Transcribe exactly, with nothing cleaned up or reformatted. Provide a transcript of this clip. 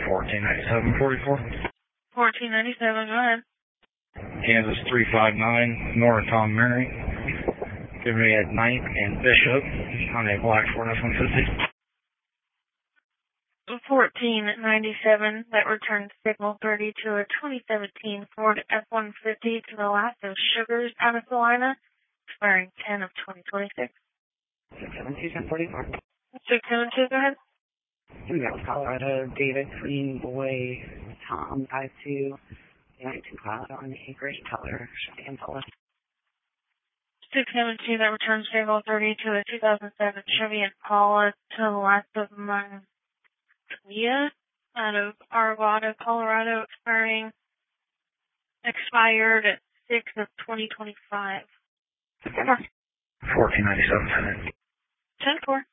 fourteen ninety-seven forty-four. fourteen ninety-seven, go ahead. Kansas three five nine, Nora Tom Mary. Give me at ninth and Bishop on a black Ford F one fifty. fourteen ninety-seven, that returns signal thirty to a twenty seventeen Ford F one fifty to the last of Sugars out of Salina, expiring ten of twenty twenty-six. six seven two ten forty-four. six seven two, go ahead. That was Colorado, David, Green, Boy, Tom, five two, nineteen Colorado on the acreage, color, Chevy Impala. six seven two, that returns signal thirty to a two thousand seven Chevy Impala to the last of Montoya out of Arvada, Colorado, expiring, expired at six of twenty twenty-five. fourteen ninety-seven ten. ten four.